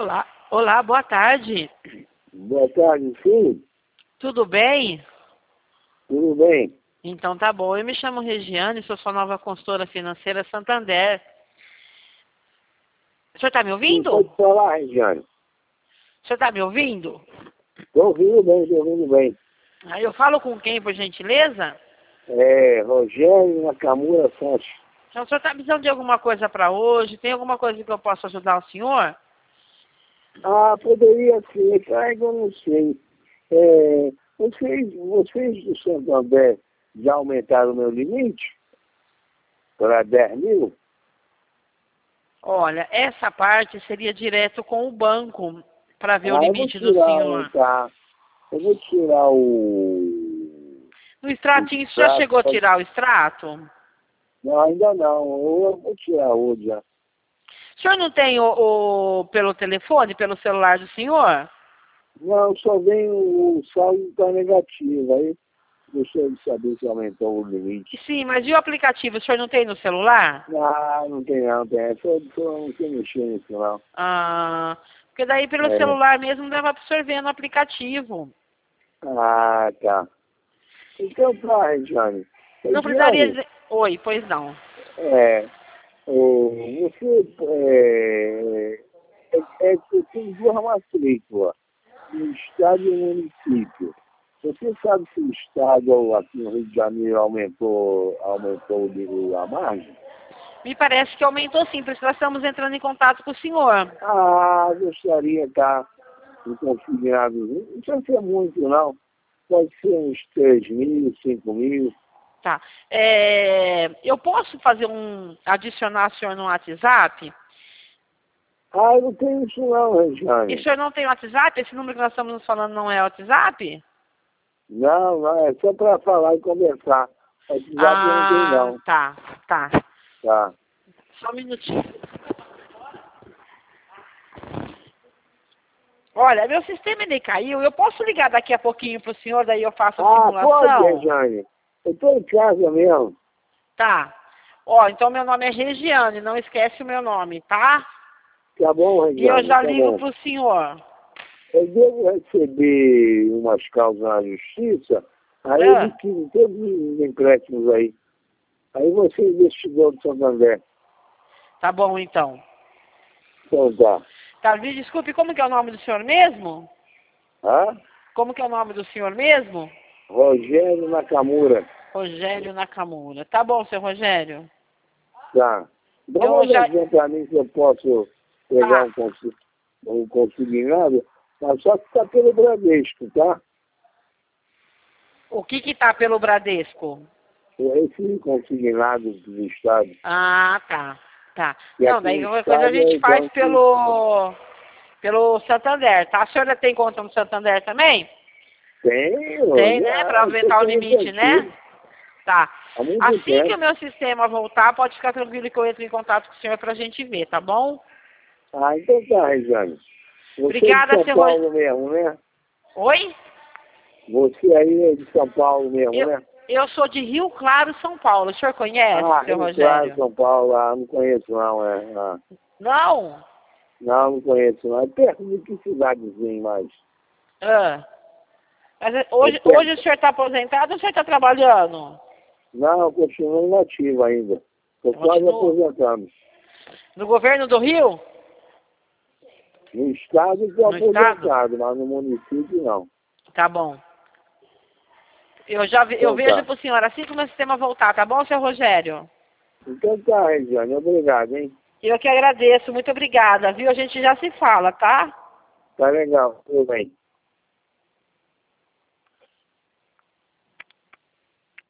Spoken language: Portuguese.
Olá, olá, boa tarde. Boa tarde, sim. Tudo bem? Tudo bem? Então tá bom. Eu me chamo Regiane, sou sua nova consultora financeira Santander. O senhor está me Sim, ouvindo? pode O falar, Regiane. senhor está me ouvindo? Estou ouvindo bem, estou ouvindo bem. Aí eu falo com quem, por gentileza? Rogério Nakamura Santos. Então, o senhor está precisando de alguma coisa para hoje? Tem alguma coisa que eu possa ajudar o senhor? Ah, poderia ser, cara, eu não sei. Vocês do Santander já aumentaram o meu limite para 10 mil? Olha, essa parte seria direto com o banco para ver o Eu vou limite do tirar, senhor. tá? Eu vou tirar o No extratinho, você já extrato. chegou a tirar o extrato? Não, ainda não. Eu vou tirar hoje já. O senhor não tem pelo telefone, pelo celular do senhor? Não, só vem o saldo está negativo. Aí gostaria de saber se aumentou o limite. Sim, mas e o aplicativo, o senhor não tem no celular? Ah, não tem não, tem. Só não sei mexer nisso não. Ah, porque daí pelo É. celular mesmo dava para absorver no aplicativo. Ah, tá. Então tá, Regiane. Não precisaria Regiane, dizer... Oi, pois não. é, você que tem duas matrículas, no estado e no município. Você sabe se o estado aqui no Rio de Janeiro aumentou a margem? Me parece que aumentou sim, por isso nós estamos entrando em contato com o senhor. Ah, gostaria, tá? Um consignado. Não precisa ser muito, não. Pode ser uns 3 mil, 5 mil. Tá. Eu posso fazer adicionar o senhor no WhatsApp? Ah, eu não tenho isso não, E o Regiane. senhor não tem WhatsApp? Esse número que nós estamos nos falando não é WhatsApp? Não, não, é só para falar e conversar. WhatsApp eu não tenho Ah, não. tá, tá. Tá. Só um minutinho. Olha, meu sistema ele caiu. Eu posso ligar daqui a pouquinho para o senhor, daí eu faço a Ah, pode, simulação? Regiane. Eu estou em casa mesmo. Tá. Ó, então meu nome é Regiane, não esquece o meu nome, tá? Tá bom, E eu Regiane, já tá ligo bom. para o senhor. Eu devo receber umas causas na justiça, aí eu Ah, liquido todos os empréstimos aí. Aí você investigou do Santander. tá bom, então. Então tá. Tá, me desculpe, como que é o nome do senhor mesmo? Ah? Como que é o nome do senhor mesmo? Rogério Nakamura. Rogério Nakamura. Tá bom, seu Rogério. Tá. Dá uma Eu já... olhadinha pra mim se eu posso pegar Tá. um consignado, mas só que tá pelo Bradesco, tá? O que tá pelo Bradesco? Esse consignado do Estado. Ah, tá. Tá. E Não, aqui daí no qualquer coisa a Estado é gente o faz banco. pelo Santander, tá? A senhora tem conta no Santander também? Tenho, Tem, né? Para já, aumentar o estou limite, né? antigo, Tá. há muito Assim que o tempo. meu sistema voltar, pode ficar tranquilo que eu entro em contato com o senhor pra gente ver, tá bom? Ah, então tá, Regiane. Você é de Obrigada, São seu Rogério. Paulo mesmo, né? Oi? Você aí é de São Paulo mesmo, Eu, né? eu sou de Rio Claro, São Paulo. O senhor conhece, Ah, seu Rio Claro, Rogério? São Paulo, não conheço não, Ah, Não? não conheço não. É perto de que cidadezinha mais? Ah. Mas É hoje o perto. senhor está aposentado ou o senhor está trabalhando? Não, eu continuo inativo ainda. Estou quase Continua. aposentando. No governo do Rio? No estado estou No estado? aposentado, mas no município não. Tá bom. Eu Então vejo tá. pro senhor assim que o meu sistema voltar, tá bom, seu Rogério? Então tá, Regiane. Obrigado, hein? Eu que agradeço, muito obrigada, viu? A gente já se fala, tá? Tá legal. Tudo bem.